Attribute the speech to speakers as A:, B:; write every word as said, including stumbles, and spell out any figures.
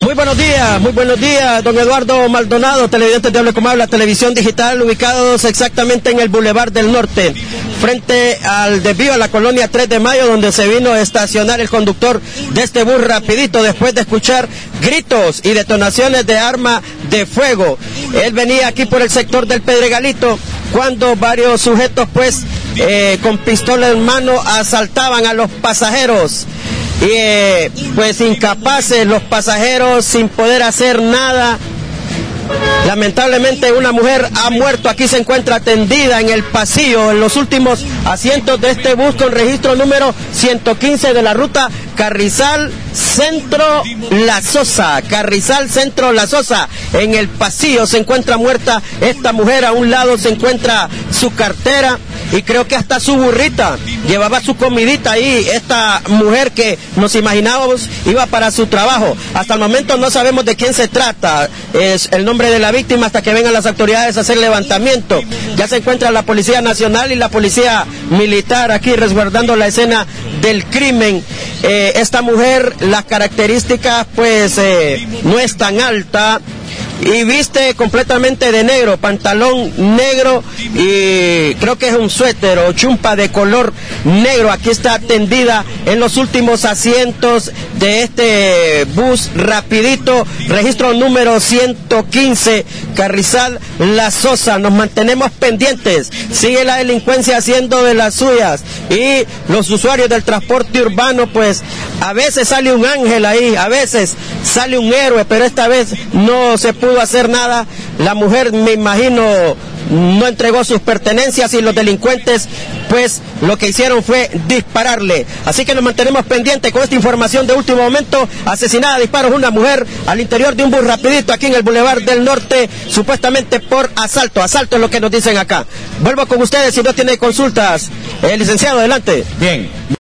A: Muy buenos días, muy buenos días, don Eduardo Maldonado, televidente de Hable Como Habla, televisión digital, ubicados exactamente en el Boulevard del Norte, frente al desvío a la colonia tres de mayo, donde se vino a estacionar el conductor de este bus rapidito después de escuchar gritos y detonaciones de arma de fuego. Él venía aquí por el sector del Pedregalito, cuando varios sujetos pues eh, con pistola en mano asaltaban a los pasajeros. Y eh, pues incapaces los pasajeros sin poder hacer nada. Lamentablemente una mujer ha muerto, aquí se encuentra tendida en el pasillo, en los últimos asientos de este bus con registro número ciento quince de la ruta Carrizal Centro La Sosa, Carrizal Centro La Sosa. En el pasillo se encuentra muerta esta mujer, a un lado se encuentra su cartera y creo que hasta su burrita, llevaba su comidita ahí, esta mujer que nos imaginábamos iba para su trabajo. Hasta el momento no sabemos de quién se trata, es el nombre de la víctima hasta que vengan las autoridades a hacer levantamiento. Ya se encuentra la Policía Nacional y la Policía Militar aquí resguardando la escena del crimen. Eh, esta mujer, las características pues eh, no es tan alta y viste completamente de negro, pantalón negro y creo que es un suéter o chumpa de color negro. Aquí está tendida en los últimos asientos de este bus rapidito, registro número ciento quince, Carrizal La Sosa. Nos mantenemos pendientes, sigue la delincuencia haciendo de las suyas y los usuarios del transporte urbano, pues a veces sale un ángel ahí, a veces sale un héroe, pero esta vez no se pudo hacer nada. La mujer, me imagino, no entregó sus pertenencias y los delincuentes pues lo que hicieron fue dispararle. Así que nos mantenemos pendientes con esta información de último momento. Asesinada a disparos una mujer al interior de un bus rapidito aquí en el Boulevard del Norte, supuestamente por asalto. Asalto es lo que nos dicen acá. Vuelvo con ustedes si no tiene consultas. El licenciado, adelante.
B: Bien.